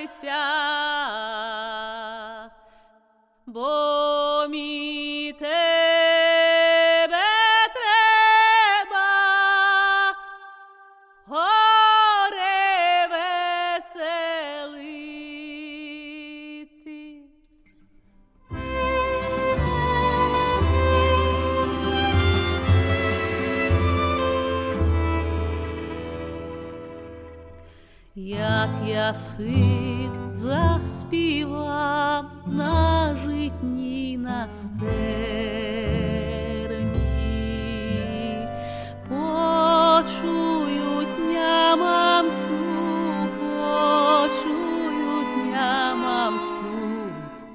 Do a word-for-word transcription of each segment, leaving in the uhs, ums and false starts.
бо мі тебе треба, горе веселити. Як я сив заспівав на житній на стерні, почують нямамцю, почують нямамцю,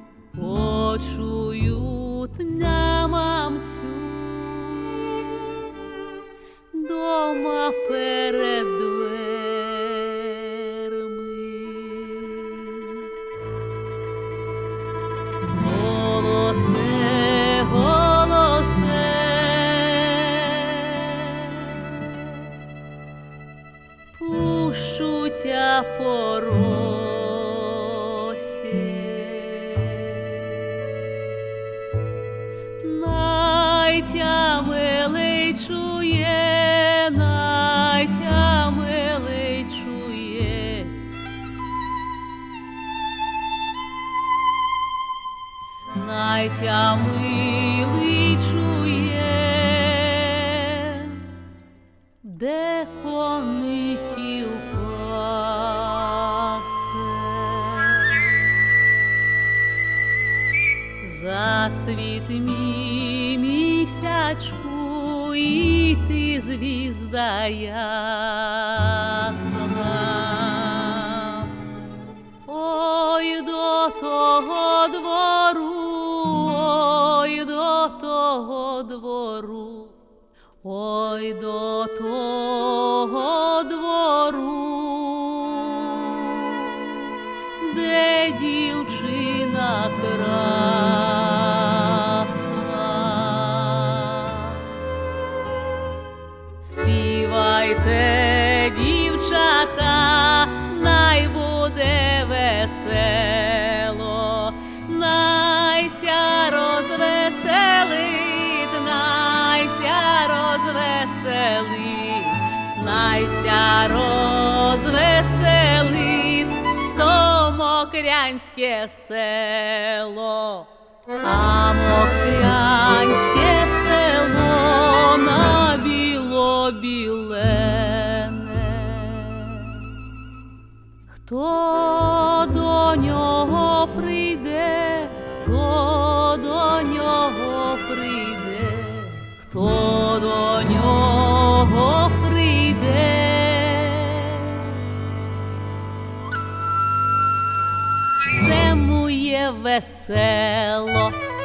почують нямамцю, дома перед голосе, голосе, пущу тя по росі, най тя милий чує, най тя милий чує, най тя милий чує, де коників пасе. Засвіт мій місячку, і ти звізда ясна. Ой, до того двору, ой, до того двору, ой, до того двору, де дівчина красна. Співайте, дівчата, най буде весело, найся розвеселить, найся розвеселить, найся розвеселить то мокрянське село, а мокрянське село на біло-білене. Хто до нього прийде, хто до нього прийде, хто до нього прийде, все му є весело.